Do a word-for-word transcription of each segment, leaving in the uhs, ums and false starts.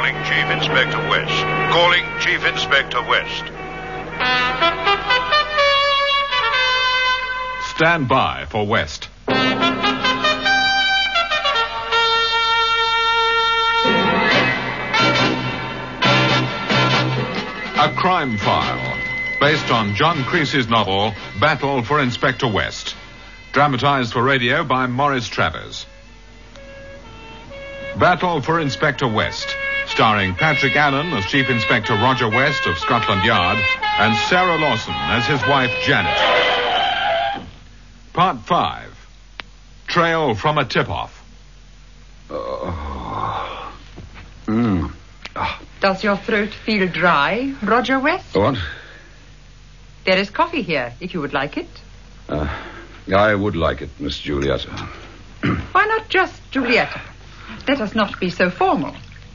Calling Chief Inspector West. Calling Chief Inspector West. Stand by for West. A crime file, based on John Creasy's novel, Battle for Inspector West. Dramatized for radio by Maurice Travers. Battle for Inspector West, starring Patrick Allen as Chief Inspector Roger West of Scotland Yard and Sarah Lawson as his wife Janet. Part five. Trail from a tip-off. Oh. Mm. Oh. Does your throat feel dry, Roger West? What? There is coffee here, if you would like it. Uh, I would like it, Miss Julietta. Why not just Julietta? Let us not be so formal.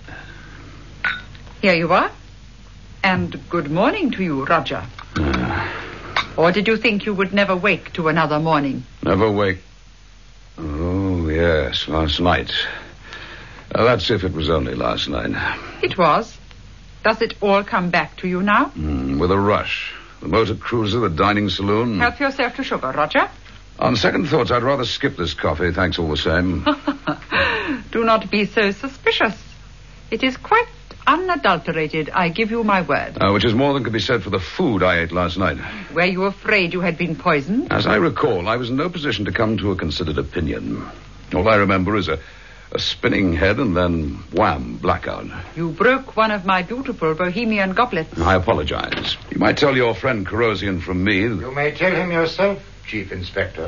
Here you are. And good morning to you, Roger. Uh, or did you think you would never wake to another morning? Never wake? Oh, yes, last night. Uh, that's if it was only last night. It was. Does it all come back to you now? Mm, with a rush. The motor cruiser, the dining saloon. Help yourself to sugar, Roger. On second thoughts, I'd rather skip this coffee, thanks all the same. Do not be so suspicious. It is quite unadulterated, I give you my word. Uh, which is more than could be said for the food I ate last night. Were you afraid you had been poisoned? As I recall, I was in no position to come to a considered opinion. All I remember is a, a spinning head and then, wham, blackout. You broke one of my beautiful Bohemian goblets. I apologize. You might tell your friend Corrosian from me. You may tell him yourself, Chief Inspector.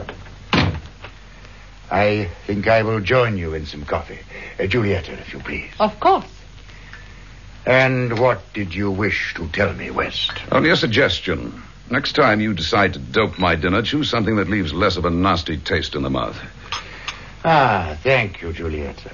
I think I will join you in some coffee. Uh, Julietta, if you please. Of course. And what did you wish to tell me, West? Only a suggestion. Next time you decide to dope my dinner, choose something that leaves less of a nasty taste in the mouth. Ah, thank you, Julietta.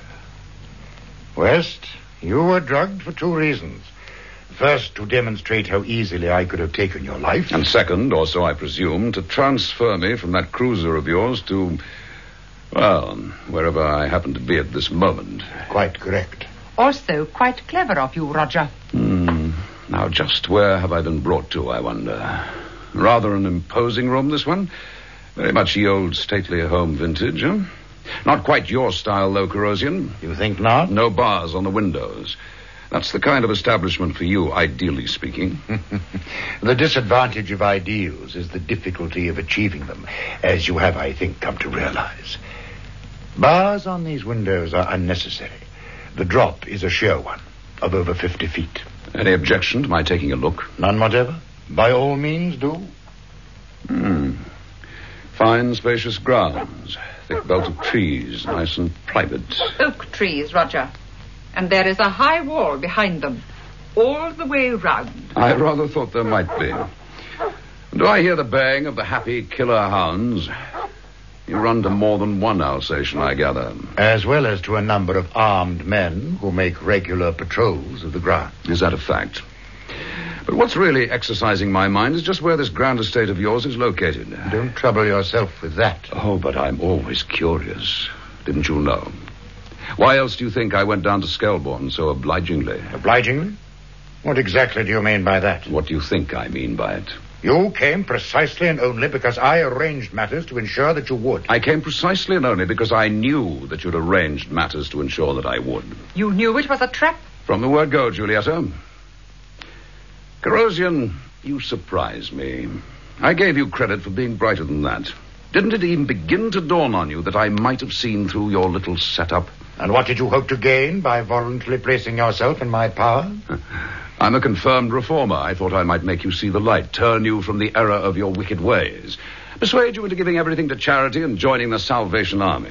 West, you were drugged for two reasons. First, to demonstrate how easily I could have taken your life. And second, or so I presume, to transfer me from that cruiser of yours to, well, wherever I happen to be at this moment. Quite correct. Also quite clever of you, Roger. Hmm. Now, just where have I been brought to, I wonder? Rather an imposing room, this one. Very much the old stately home vintage, huh? Not quite your style, though, Corrosian. You think not? No bars on the windows. That's the kind of establishment for you, ideally speaking. The disadvantage of ideals is the difficulty of achieving them, as you have, I think, come to realize. Bars on these windows are unnecessary. The drop is a sheer one, of over fifty feet. Any objection to my taking a look? None whatever. By all means, do. Hmm. Fine, spacious grounds. Thick belt of trees, nice and private. Oak trees, Roger. And there is a high wall behind them, all the way round. I rather thought there might be. Do I hear the baying of the happy killer hounds? You run to more than one Alsatian, I gather. As well as to a number of armed men who make regular patrols of the ground. Is that a fact? But what's really exercising my mind is just where this grand estate of yours is located. Don't trouble yourself with that. Oh, but I'm always curious. Didn't you know? Why else do you think I went down to Skelbourne so obligingly? Obligingly? What exactly do you mean by that? What do you think I mean by it? You came precisely and only because I arranged matters to ensure that you would. I came precisely and only because I knew that you'd arranged matters to ensure that I would. You knew it was a trap? From the word go, Julietta. Corrosian, you surprise me. I gave you credit for being brighter than that. Didn't it even begin to dawn on you that I might have seen through your little setup? And what did you hope to gain by voluntarily placing yourself in my power? I'm a confirmed reformer. I thought I might make you see the light, turn you from the error of your wicked ways, persuade you into giving everything to charity and joining the Salvation Army.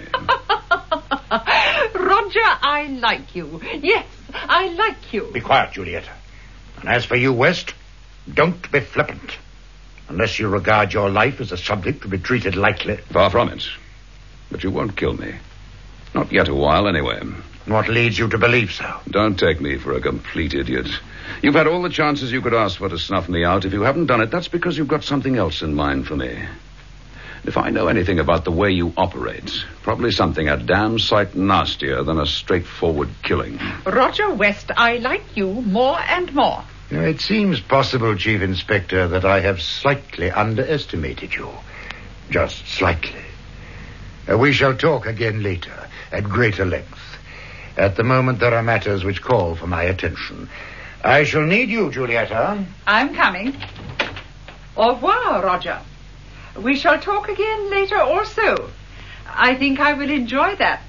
Roger, I like you. Yes, I like you. Be quiet, Julietta. And as for you, West, don't be flippant. Unless you regard your life as a subject to be treated lightly. Far from it. But you won't kill me. Not yet a while, anyway. What leads you to believe so? Don't take me for a complete idiot. You've had all the chances you could ask for to snuff me out. If you haven't done it, that's because you've got something else in mind for me. If I know anything about the way you operate, probably something a damn sight nastier than a straightforward killing. Roger West, I like you more and more. It seems possible, Chief Inspector, that I have slightly underestimated you. Just slightly. Uh, we shall talk again later, at greater length. At the moment, there are matters which call for my attention. I shall need you, Julietta. I'm coming. Au revoir, Roger. We shall talk again later also. I think I will enjoy that.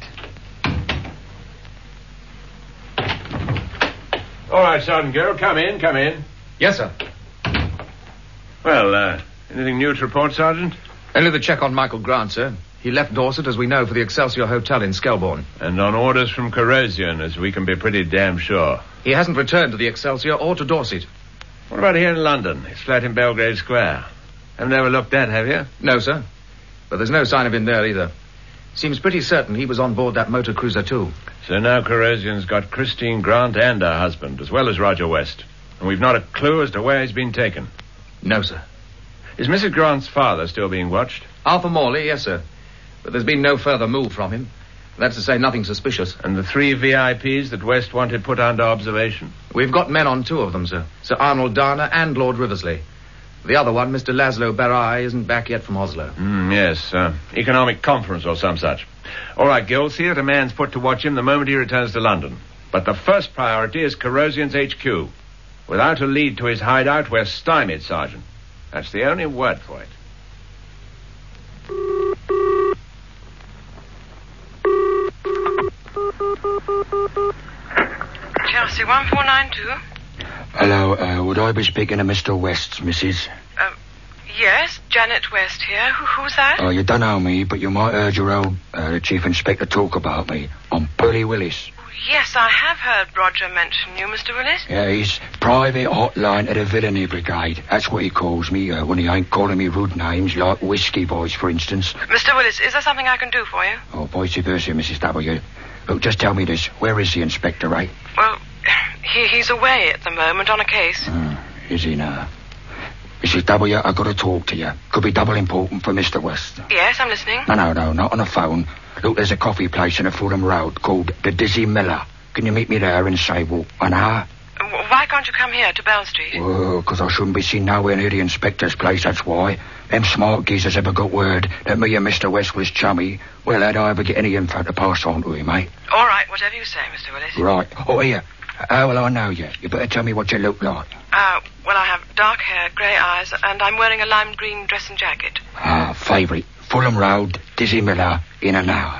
All right, Sergeant Gill, come in, come in. Yes, sir. Well, uh, anything new to report, Sergeant? Only the check on Michael Grant, sir. He left Dorset, as we know, for the Excelsior Hotel in Skelbourne. And on orders from Corrosion, as we can be pretty damn sure. He hasn't returned to the Excelsior or to Dorset. What about here in London? His flat in Belgrave Square. Haven't ever looked at, have you? No, sir. But there's no sign of him there either. Seems pretty certain he was on board that motor cruiser, too. So now Corrosion's got Christine Grant and her husband, as well as Roger West. And we've not a clue as to where he's been taken. No, sir. Is Missus Grant's father still being watched? Arthur Morley, yes, sir. But there's been no further move from him. That's to say, nothing suspicious. And the three V I Ps that West wanted put under observation? We've got men on two of them, sir. Sir Arnold Dana and Lord Riversley. The other one, Mister Laszlo Barai, isn't back yet from Oslo. Mm, yes, uh, economic conference or some such. All right, Gill, see that a man's put to watch him the moment he returns to London. But the first priority is Corrosion's H Q. Without a lead to his hideout, we're stymied, Sergeant. That's the only word for it. Chelsea one four nine two. Hello, uh, would I be speaking to Mister West, missus? Uh, yes, Janet West here. Who, who's that? Oh, you don't know me, but you might heard your old, uh, the Chief Inspector talk about me. I'm Pearlie Willis. Yes, I have heard Roger mention you, Mister Willis. Yeah, he's private hotline to the villainy brigade. That's what he calls me, uh, when he ain't calling me rude names like Whiskey Boys, for instance. Mister Willis, is there something I can do for you? Oh, vice versa, Missus W. Look, just tell me this. Where is the Inspector, right? Well, he, he's away at the moment on a case. Uh, is he now? Missus W, I've got to talk to you. Could be double important for Mister West. Yes, I'm listening. No, no, no, not on the phone. Look, there's a coffee place in a Fulham Road called the Dizzy Miller. Can you meet me there in, say, well, an hour? Uh, why can't you come here to Bell Street? Oh, because I shouldn't be seen nowhere near the Inspector's place, that's why. Them smart geezers ever got word that me and Mister West was chummy. Well, how'd I ever get any info to pass on to him, eh? All right, whatever you say, Mister Willis. Right. Oh, here. How will I know you? You better tell me what you look like. Uh, well, I have dark hair, grey eyes, and I'm wearing a lime green dress and jacket. Ah, favourite. Fulham Road, Dizzy Miller, in an hour.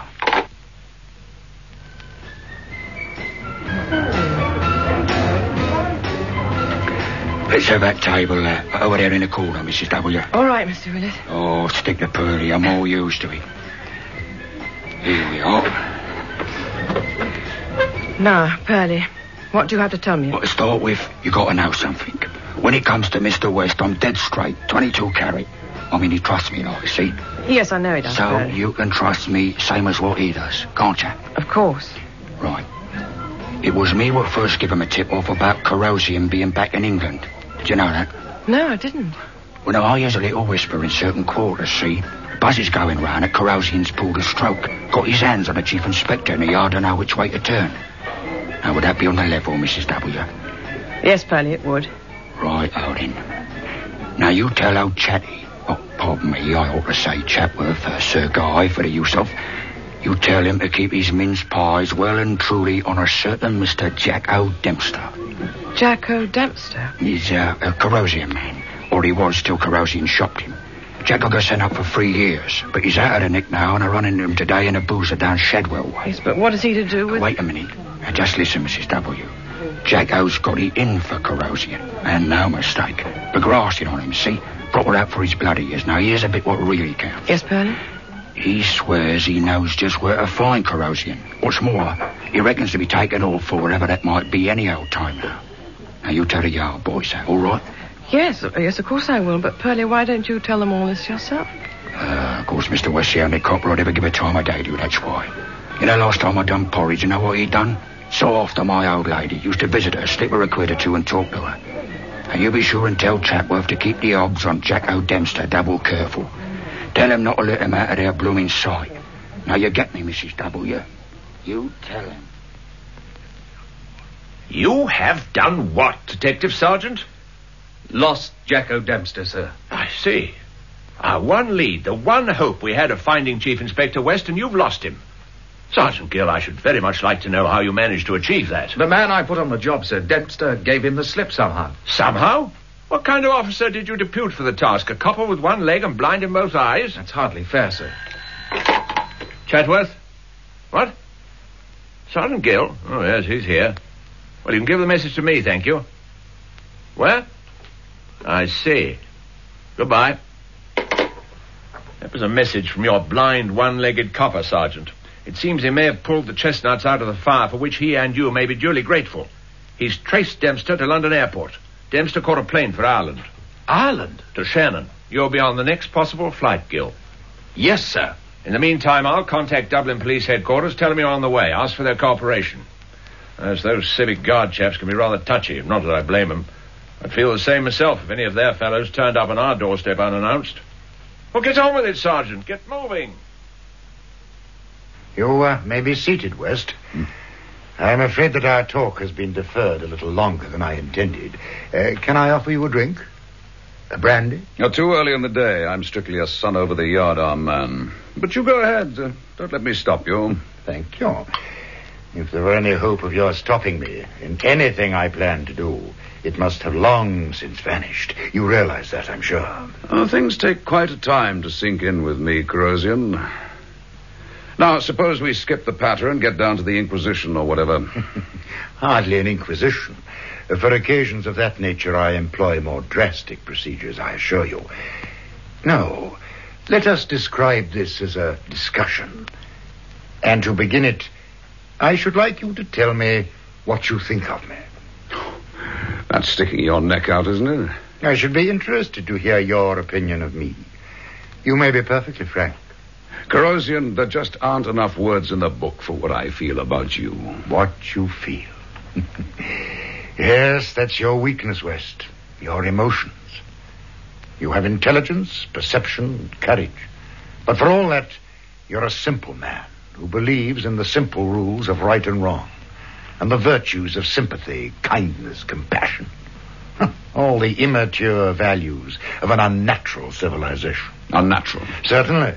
Let's have that table there. Uh, over there in the corner, Missus W. All right, Mister Willis. Oh, stick to Pearlie. I'm all used to it. Here we are. Now, Pearlie, what do you have to tell me? Well, to start with, you got to know something. When it comes to Mister West, I'm dead straight. twenty-two carat. I mean, he trusts me, like, you see? Yes, I know he does, So Pearlie. you can trust me same as what he does, can't you? Of course. Right. It was me what first gave him a tip-off about Corrosion being back in England. Did you know that? No, I didn't. Well, no, I hears a little whisper in certain quarters, see? Buzz is going round that Corrosion's pulled a stroke. Got his hands on the Chief Inspector and he hardly know which way to turn. Now, would that be on the level, Missus W? Yes, Pearlie, it would. Right, Odin. Now, you tell old Chatty... Oh, pardon me, I ought to say Chatworth, uh, Sir Guy, for the use of... You tell him to keep his mince pies well and truly on a certain Mister Jack O'Dempster. Jack O'Dempster? He's uh, a Corrosion man, or he was till Corrosion shopped him. Jack got sent up for three years, but he's out of the nick now, and I run into him today in a boozer down Shadwell way. Yes, but what is he to do with... Wait a minute. Now, just listen, Missus W. Jack O's got it in for Corrosion, and no mistake. The grassing on him, see? Proper out for his blood he is. Now, here's a bit what really counts. Yes, Pearlie? He swears he knows just where to find Corrosion. What's more, he reckons to be taken off for wherever that might be any old time now. Now, you tell the yard boys that, all right? Yes, yes, of course I will. But, Pearlie, why don't you tell them all this yourself? Uh, of course, Mister West's the only copper I'd ever give a time of day to, that's why. You know, last time I done porridge, you know what he done? So after my old lady used to visit her, slip her a quid or two and talk to her. And you be sure and tell Chatworth to keep the odds on Jack O'Dempster double careful. Tell him not to let him out of their blooming sight. Now you get me, Missus W. You tell him. You have done what, Detective Sergeant? Lost Jacko Dempster, sir. I see. Our one lead, the one hope we had of finding Chief Inspector West, and you've lost him. Sergeant Gill, I should very much like to know how you managed to achieve that. The man I put on the job, sir, Dempster, gave him the slip somehow. Somehow? What kind of officer did you depute for the task? A copper with one leg and blind in both eyes? That's hardly fair, sir. Chatworth? What? Sergeant Gill? Oh, yes, he's here. Well, you can give the message to me, thank you. Where? I see. Goodbye. That was a message from your blind, one-legged copper, Sergeant. It seems he may have pulled the chestnuts out of the fire, for which he and you may be duly grateful. He's traced Dempster to London Airport. Dempster caught a plane for Ireland. Ireland? To Shannon. You'll be on the next possible flight, Gill. Yes, sir. In the meantime, I'll contact Dublin Police Headquarters, tell them you're on the way, ask for their cooperation. As those civic guard chaps can be rather touchy, not that I blame them. I'd feel the same myself if any of their fellows turned up on our doorstep unannounced. Well, get on with it, Sergeant. Get moving. You uh, may be seated, West. Hmm. I'm afraid that our talk has been deferred a little longer than I intended. Uh, can I offer you a drink? A brandy? You're too early in the day. I'm strictly a son over the yardarm man. But you go ahead. Uh, don't let me stop you. Thank you. If there were any hope of your stopping me in anything I plan to do, it must have long since vanished. You realize that, I'm sure. Oh, things take quite a time to sink in with me, Corrosion. Now, suppose we skip the patter and get down to the Inquisition or whatever. Hardly an Inquisition. For occasions of that nature, I employ more drastic procedures, I assure you. No, let us describe this as a discussion. And to begin it, I should like you to tell me what you think of me. That's sticking your neck out, isn't it? I should be interested to hear your opinion of me. You may be perfectly frank. Corrosion, there just aren't enough words in the book for what I feel about you. What you feel. Yes, that's your weakness, West. Your emotions. You have intelligence, perception, courage. But for all that, you're a simple man who believes in the simple rules of right and wrong, and the virtues of sympathy, kindness, compassion. All the immature values of an unnatural civilization. Unnatural? Certainly.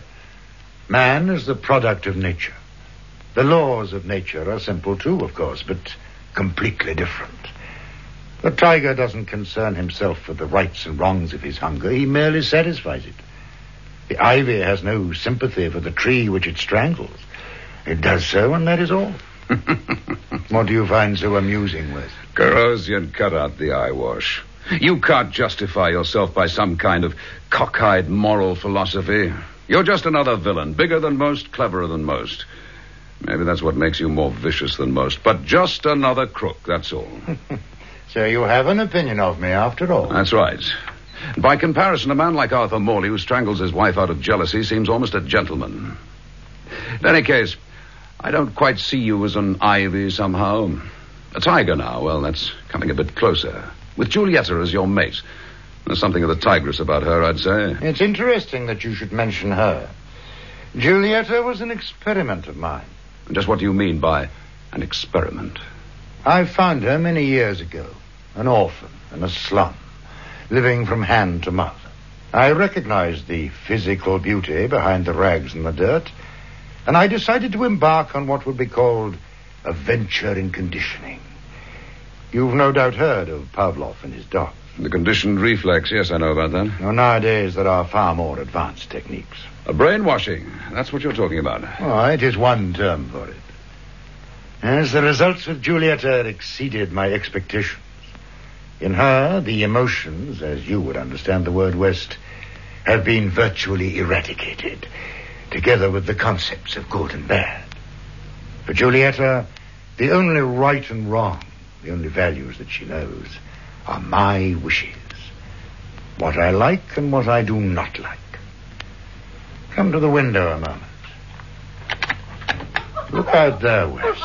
Man is the product of nature. The laws of nature are simple too, of course, but completely different. The tiger doesn't concern himself with the rights and wrongs of his hunger. He merely satisfies it. The ivy has no sympathy for the tree which it strangles. It does so, and that is all. What do you find so amusing, Wes? Corrosion, cut out the eyewash. You can't justify yourself by some kind of cockeyed moral philosophy. You're just another villain, bigger than most, cleverer than most. Maybe that's what makes you more vicious than most, but just another crook, that's all. So you have an opinion of me, after all? That's right. By comparison, a man like Arthur Morley, who strangles his wife out of jealousy, seems almost a gentleman. In any case, I don't quite see you as an ivy somehow. A tiger now, well, that's coming a bit closer. With Julieta as your mate. There's something of the tigress about her, I'd say. It's interesting that you should mention her. Julieta was an experiment of mine. Just what do you mean by an experiment? I found her many years ago, an orphan in a slum, living from hand to mouth. I recognized the physical beauty behind the rags and the dirt, and I decided to embark on what would be called a venture in conditioning. You've no doubt heard of Pavlov and his dogs. The conditioned reflex, yes, I know about that. Well, nowadays there are far more advanced techniques. A brainwashing, that's what you're talking about. Oh, it is one term for it. As the results with Julieta exceeded my expectations. In her, the emotions, as you would understand the word, West, have been virtually eradicated, together with the concepts of good and bad. For Julieta, the only right and wrong, the only values that she knows, are my wishes. What I like and what I do not like. Come to the window a moment. Look out there, West.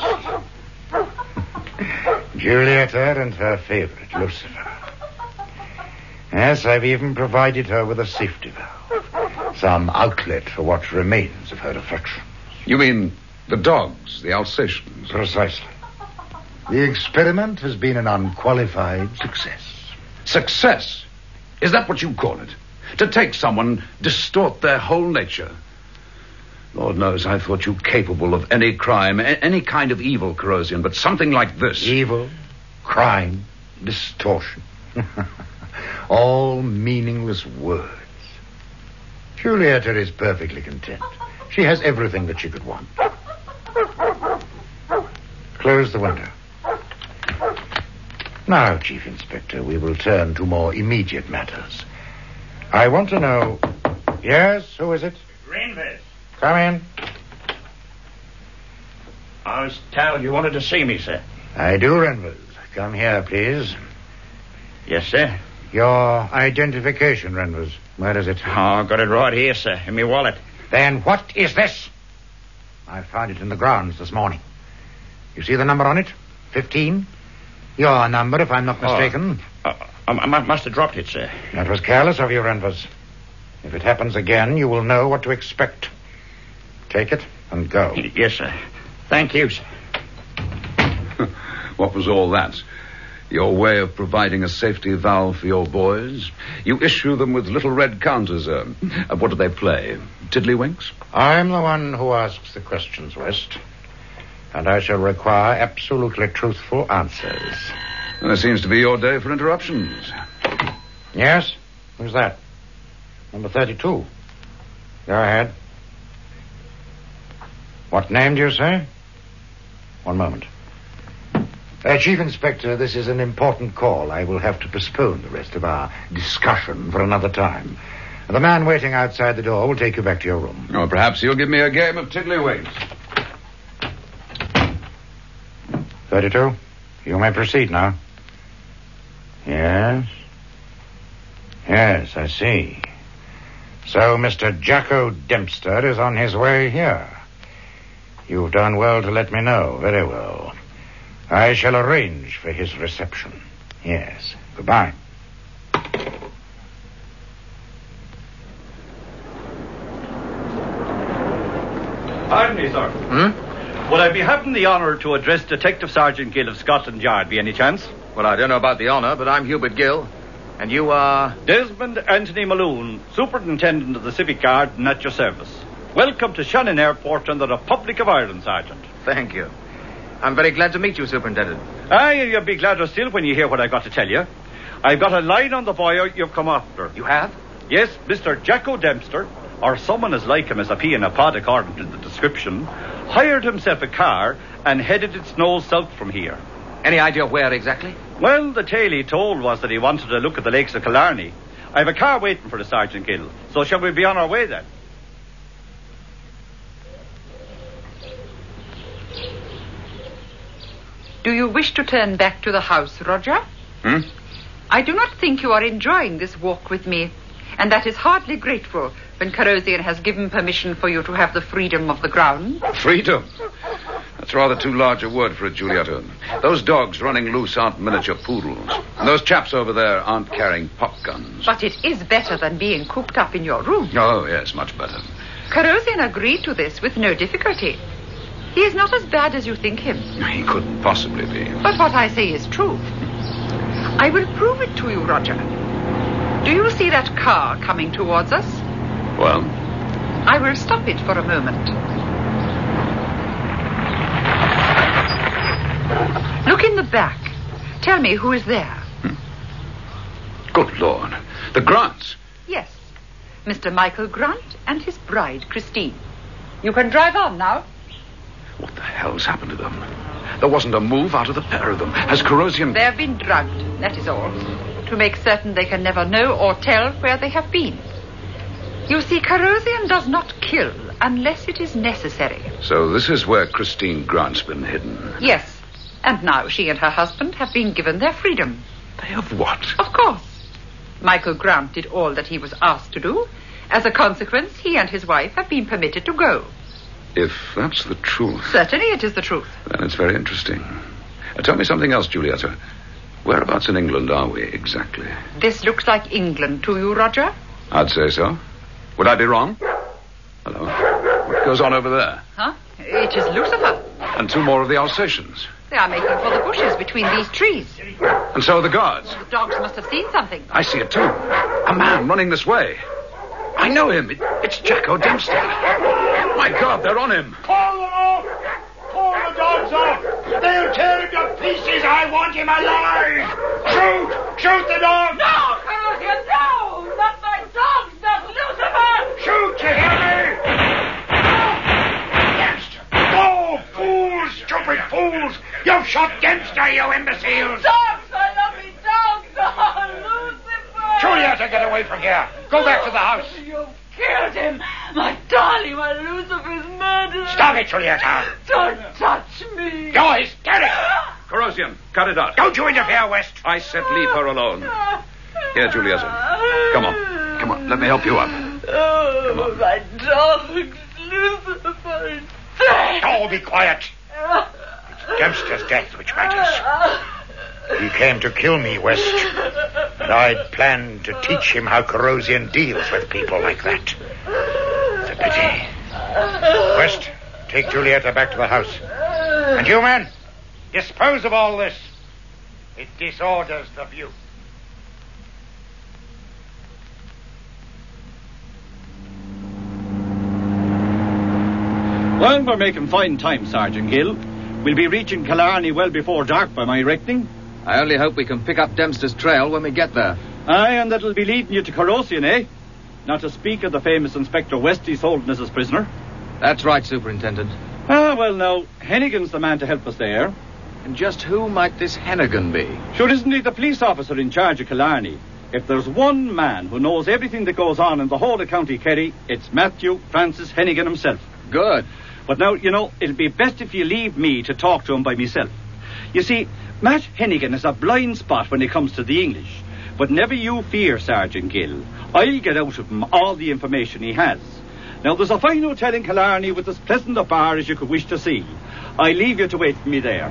Julieta and her favorite, Lucifer. Yes, I've even provided her with a safety valve, some outlet for what remains of her affection. You mean the dogs, the Alsatians? Precisely. The experiment has been an unqualified success. Success? Is that what you call it? To take someone, distort their whole nature? Lord knows I thought you capable of any crime, a- any kind of evil, Corrosion, but something like this. Evil, crime, distortion. All meaningless words. Julieta is perfectly content. She has everything that she could want. Close the window. Now, Chief Inspector, we will turn to more immediate matters. I want to know... Yes, who is it? Renvers. Come in. I was told you wanted to see me, sir. I do, Renvers. Come here, please. Yes, sir. Your identification, Renvers. Where is it? Oh, I've got it right here, sir, in my wallet. Then what is this? I found it in the grounds this morning. You see the number on it? Fifteen? Your number, if I'm not mistaken. Oh, uh, I, I must have dropped it, sir. That was careless of you, Renvers. If it happens again, you will know what to expect. Take it and go. Yes, sir. Thank you, sir. What was all that? Your way of providing a safety valve for your boys? You issue them with little red counters. Uh, uh, what do they play? Tiddlywinks? I'm the one who asks the questions, West. And I shall require absolutely truthful answers. There seems to be your day for interruptions. Yes? Who's that? Number thirty-two. Go ahead. What name do you say? One moment. Uh, Chief Inspector, this is an important call. I will have to postpone the rest of our discussion for another time. The man waiting outside the door will take you back to your room. Or perhaps you'll give me a game of tiddlywinks. thirty-two, you may proceed now. Yes? Yes, I see. So Mister Jacko Dempster is on his way here. You've done well to let me know. Very well. I shall arrange for his reception. Yes. Goodbye. Pardon me, sir. Hmm? Would I be having the honour to address Detective Sergeant Gill of Scotland Yard, by any chance? Well, I don't know about the honour, but I'm Hubert Gill. And you are... Desmond Anthony Malone, Superintendent of the Civic Guard and at your service. Welcome to Shannon Airport and the Republic of Ireland, Sergeant. Thank you. I'm very glad to meet you, Superintendent. Aye, you'll be gladder still when you hear what I've got to tell you. I've got a line on the boy you've come after. You have? Yes, Mister Jacko Dempster, or someone as like him as a pea in a pod according to the description, hired himself a car and headed its nose south from here. Any idea where exactly? Well, the tale he told was that he wanted to look at the lakes of Killarney. I have a car waiting for the Sergeant Gill, so shall we be on our way then? Do you wish to turn back to the house, Roger? Hmm? I do not think you are enjoying this walk with me, and that is hardly grateful when Corrosion has given permission for you to have the freedom of the ground. Freedom? That's rather too large a word for it, Julieta. Those dogs running loose aren't miniature poodles. And those chaps over there aren't carrying pop guns. But it is better than being cooped up in your room. Oh, yes, much better. Corrosion agreed to this with no difficulty. He is not as bad as you think him. He couldn't possibly be. But what I say is true. I will prove it to you, Roger. Do you see that car coming towards us? Well? I will stop it for a moment. Look in the back. Tell me who is there. Hmm. Good Lord. The Grants. Yes. Mister Michael Grant and his bride, Christine. You can drive on now. What the hell's happened to them? There wasn't a move out of the pair of them. Has Corrosion... They have been drugged, that is all. To make certain they can never know or tell where they have been. You see, Corrosion does not kill unless it is necessary. So this is where Christine Grant's been hidden. Yes. And now she and her husband have been given their freedom. They have what? Of course. Michael Grant did all that he was asked to do. As a consequence, he and his wife have been permitted to go. If that's the truth... Certainly it is the truth. Then it's very interesting. Uh, tell me something else, Julieta. Whereabouts in England are we exactly? This looks like England to you, Roger? I'd say so. Would I be wrong? Hello. What goes on over there? Huh? It is Lucifer. And two more of the Alsatians. They are making for the bushes between these trees. And so are the guards. The dogs must have seen something. I see it too. A man running this way. I know him. It, it's Jacko Dempster. My God, they're on him. Call them off! Call the dogs off! They'll tear him to pieces. I want him alive! Shoot! Shoot the dogs! No, Carosian, no! Not my dogs, not Lucifer! Shoot, you hear me? Dempster! Oh, fools! Stupid fools! You've shot Dempster, you imbeciles! Dogs! I love me dogs! Oh, Lucifer! Julieta, get away from here. Go back to the house. You've killed him! My darling, my Lucifer's murderer! Stop it, Julieta! Don't touch me! You're hysteric! Corrosion, cut it out. Don't you interfere, West. I said leave her alone. Here, Julieta. Come on. Come on, let me help you up. Oh, my dogs, Lucifer, dead! Oh, be quiet. It's Dempster's death which matters. He came to kill me, West. And I'd planned to teach him how Corrosion deals with people like that. It's a pity. West, take Julieta back to the house. And you, man, dispose of all this. It disorders the view. Well, we're making fine time, Sergeant Gill. We'll be reaching Killarney well before dark, by my reckoning. I only hope we can pick up Dempster's trail when we get there. Aye, and that'll be leading you to Corrosion, eh? Not to speak of the famous Inspector West he's holding as his prisoner. That's right, Superintendent. Ah, well, now, Hennigan's the man to help us there. And just who might this Hennigan be? Sure, isn't he the police officer in charge of Killarney? If there's one man who knows everything that goes on in the whole of County Kerry, it's Matthew Francis Hennigan himself. Good. But now, you know, it'll be best if you leave me to talk to him by myself. You see, Matt Hennigan has a blind spot when it comes to the English. But never you fear, Sergeant Gill. I'll get out of him all the information he has. Now, there's a fine hotel in Killarney with as pleasant a bar as you could wish to see. I leave you to wait for me there.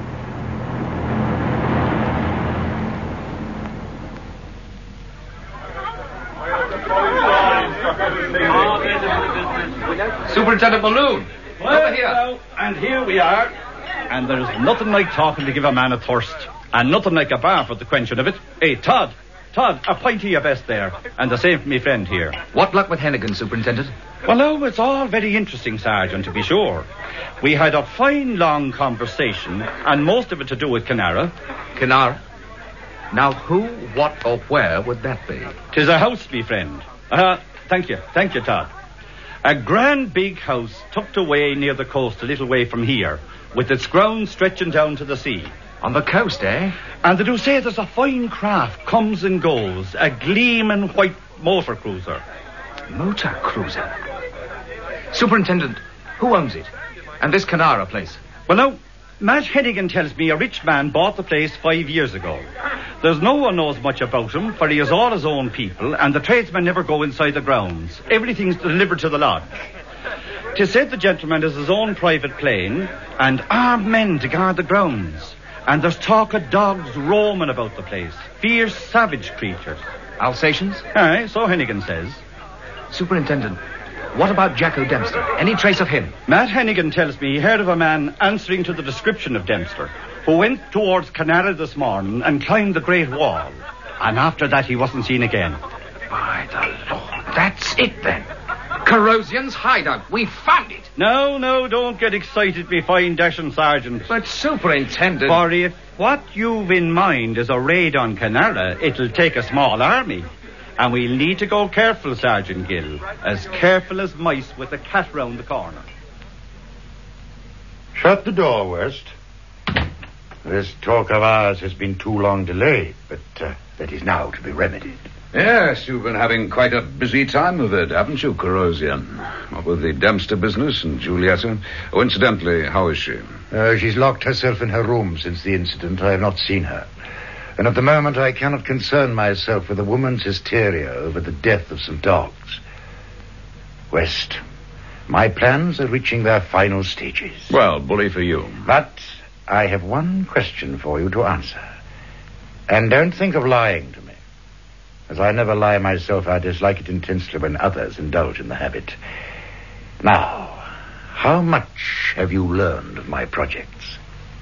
Superintendent Balloon, well, over here. Now, and here we are. And there's nothing like talking to give a man a thirst. And nothing like a bar for the quenching of it. Hey, Todd, Todd, a pint of your best there. And the same for me friend here. What luck with Hennigan, Superintendent? Well, now, it's all very interesting, Sergeant, to be sure. We had a fine, long conversation, and most of it to do with Kenara. Kenara? Now, who, what, or where would that be? 'Tis a house, me friend. Uh, thank you, thank you, Todd. A grand big house tucked away near the coast a little way from here, with its grounds stretching down to the sea. On the coast, eh? And they do say there's a fine craft comes and goes, a gleaming white motor cruiser. Motor cruiser? Superintendent, who owns it? And this Kenara place? Well, now, Matt Hennigan tells me a rich man bought the place five years ago. There's no one knows much about him, for he has all his own people, and the tradesmen never go inside the grounds. Everything's delivered to the lodge. 'Tis said the gentleman has his own private plane, and armed men to guard the grounds. And there's talk of dogs roaming about the place. Fierce, savage creatures. Alsatians? Aye, so Hennigan says. Superintendent, what about Jacko Dempster? Any trace of him? Matt Hennigan tells me he heard of a man answering to the description of Dempster, who went towards Kenara this morning and climbed the Great Wall. And after that, he wasn't seen again. By the Lord, that's it then. Corrosion's hideout. We found it. No, no, don't get excited, me fine dashing sergeant. But, Superintendent... For if what you've in mind is a raid on Kenara, it'll take a small army. And we'll need to go careful, Sergeant Gill. As careful as mice with a cat round the corner. Shut the door, West. This talk of ours has been too long delayed, but uh, that is now to be remedied. Yes, you've been having quite a busy time of it, haven't you, Corrosion? What with the Dempster business and Julieta. Oh, incidentally, how is she? Uh, she's locked herself in her room since the incident. I have not seen her. And at the moment, I cannot concern myself with a woman's hysteria over the death of some dogs. West, my plans are reaching their final stages. Well, bully for you. But I have one question for you to answer. And don't think of lying to me. As I never lie myself, I dislike it intensely when others indulge in the habit. Now, how much have you learned of my projects?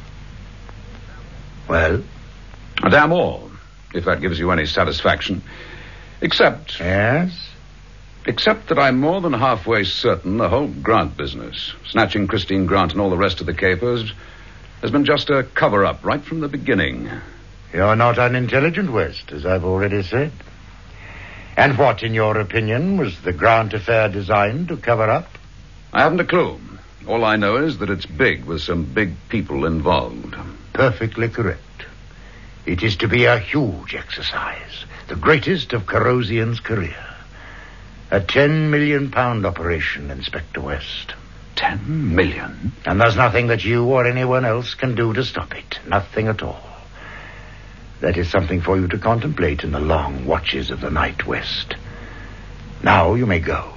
Well? Damn all, if that gives you any satisfaction. Except... Yes? Except that I'm more than halfway certain the whole Grant business, snatching Christine Grant and all the rest of the capers, has been just a cover-up right from the beginning. You're not unintelligent, West, as I've already said. And what, in your opinion, was the Grant affair designed to cover up? I haven't a clue. All I know is that it's big, with some big people involved. Perfectly correct. It is to be a huge exercise, the greatest of Corrosian's career. A ten million pound operation, Inspector West. Ten million? And there's nothing that you or anyone else can do to stop it. Nothing at all. That is something for you to contemplate in the long watches of the night, West. Now you may go.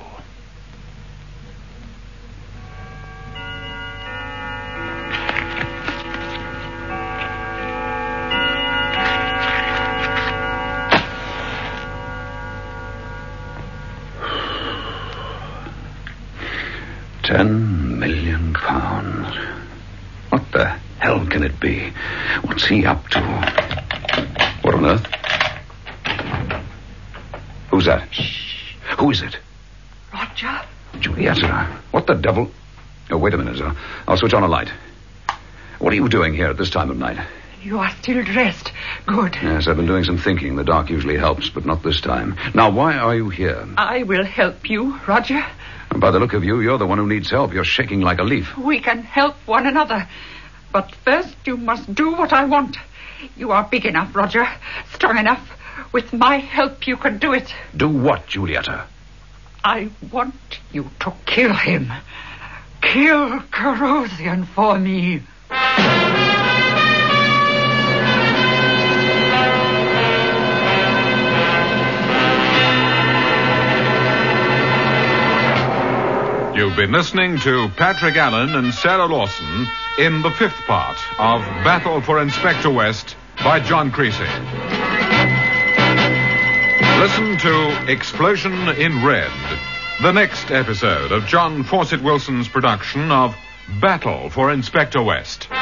Ten million pounds. What the hell can it be? What's he up to? What on earth? Who's that? Shh. Who is it? Roger? Julieta. What the devil? Oh, wait a minute, sir. I'll switch on a light. What are you doing here at this time of night? You are still dressed. Good. Yes, I've been doing some thinking. The dark usually helps, but not this time. Now, why are you here? I will help you, Roger. And by the look of you, you're the one who needs help. You're shaking like a leaf. We can help one another. But first, you must do what I want. You are big enough, Roger. Strong enough. With my help, you can do it. Do what, Julieta? I want you to kill him. Kill Corrosian for me. You've been listening to Patrick Allen and Sarah Lawson in the fifth part of Battle for Inspector West by John Creasy. Listen to Explosion in Red, the next episode of John Fawcett Wilson's production of Battle for Inspector West.